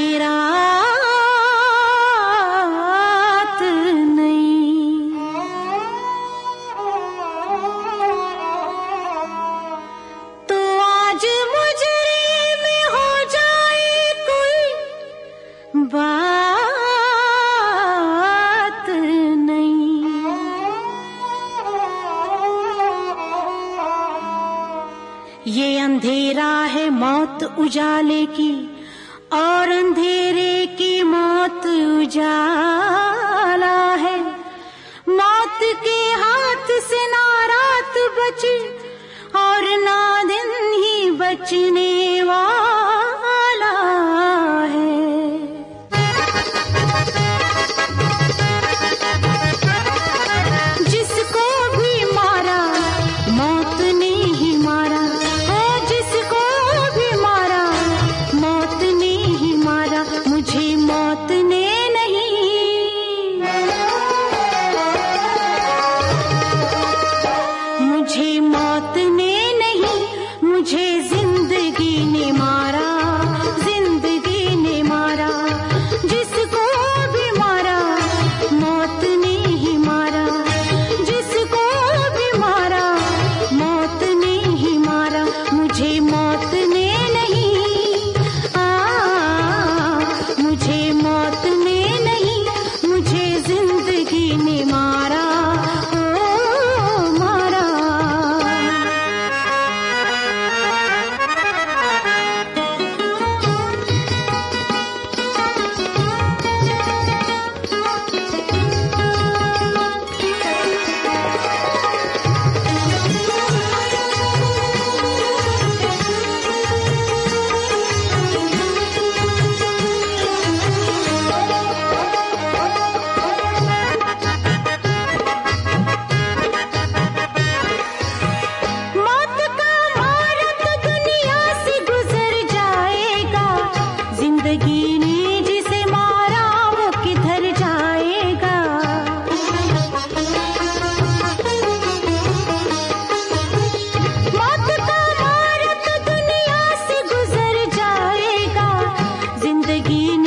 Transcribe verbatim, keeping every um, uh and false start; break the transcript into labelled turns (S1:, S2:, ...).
S1: रात नहीं। तो आज मुजरे में हो जाए कोई बात नहीं। ये अंधेरा है मौत उजाले की, और अंधेरे की मौत उजाला है। मौत के हाथ से ना रात बची और ना दिन ही बचने वाला है। जिसको भी मारा मौत ने ही मारा, जिसको भी मारा मौत ने ही मारा। मुझे मौत ने नहीं, मुझे मौत ने नहीं, मुझे जिंदगी ने मारा, जिंदगी ने मारा। जिसको भी मारा मौत ने ही मारा, जिसको भी मारा मौत ने ही मारा। मुझे मौत ने नहीं, आ, मुझे मौत ने नहीं, मुझे जिंदगी ने मारा, ओ मारा। मौत का मारत दुनिया से गुजर जाएगा, जिंदगी ने जिसे मारा वो किधर जाएगा। मौत का मारत दुनिया से गुजर जाएगा, जिंदगी